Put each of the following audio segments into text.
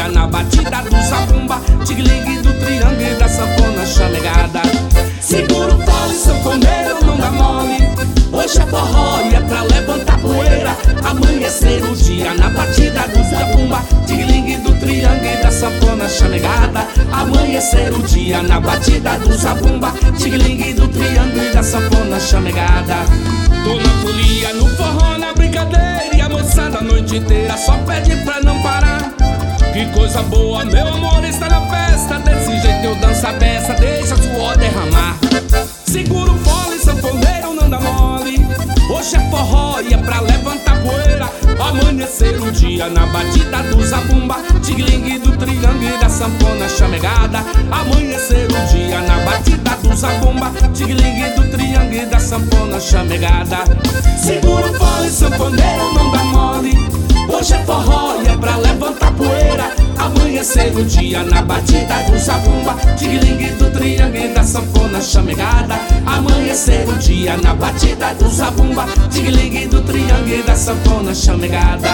dia na batida do zabumba, tiglingue do triângulo e da sanfona chamegada. Segura o fole, sanfoneiro, não dá mole. Hoje é forró e é pra levantar poeira. Amanhecer o dia na batida do zabumba, tiglingue do triângulo e da sanfona chamegada. Amanhecer o dia na batida do zabumba, tiglingue do triângulo e da sanfona chamegada. Tô na folia, no forró, na brincadeira, e a moçada a noite inteira só pede pra não parar. Que coisa boa, meu amor, está na festa. Desse jeito eu danço a beça, deixa suor derramar. Segura o fole, sanfoneiro, não dá mole. Hoje é forró e é pra levantar poeira. Amanhecer o dia na batida do zabumba, tiglingue do triângulo e da sanfona chamegada. Amanhecer o dia na batida do zabumba, tiglingue do triângulo e da sanfona chamegada. Segura o fole, sanfoneiro, não dá mole. Hoje é forró e é pra levantar poeira. Amanhecer o dia na batida do zabumba, tiglingue do triângulo e da sanfona chamegada. Amanhecer o dia na batida do zabumba, tiglingue do triângulo e da sanfona chamegada.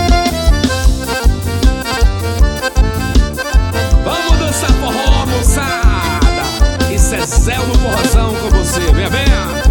Vamos dançar forró, moçada. Isso é Zé no forrozão com você, venha, venha.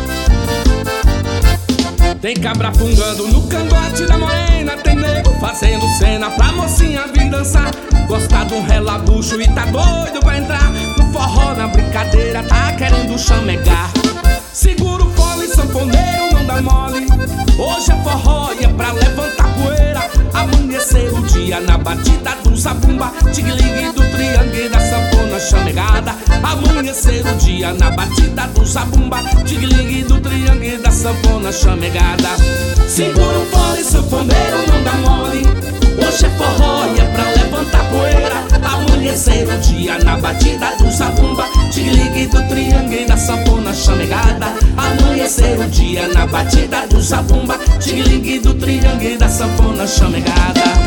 Tem cabra fungando no cangote da morena, tem nego fazendo cena pra mocinha vir dançar. Gosta de um relabucho e tá doido pra entrar no forró, na brincadeira, tá querendo chamegar. Segura o fole, sanfoneiro, não dá mole. Hoje é forró e é pra levantar poeira. Amanhecer o dia na batida do zabumba, tiglingue do triângulo e da sanfona chamegada. Amanhecer o dia na batida do zabumba, tiglingue do triângulo e da sanfona chamegada. Segura o fole, sanfoneiro, não dá mole. Hoje é forró e é pra levantar poeira. Amanhecer o dia na batida do zabumba, tiglingue do triângulo e da sanfona chamegada. Amanhecer o dia na batida do zabumba, tiglingue do triângulo e da sanfona chamegada.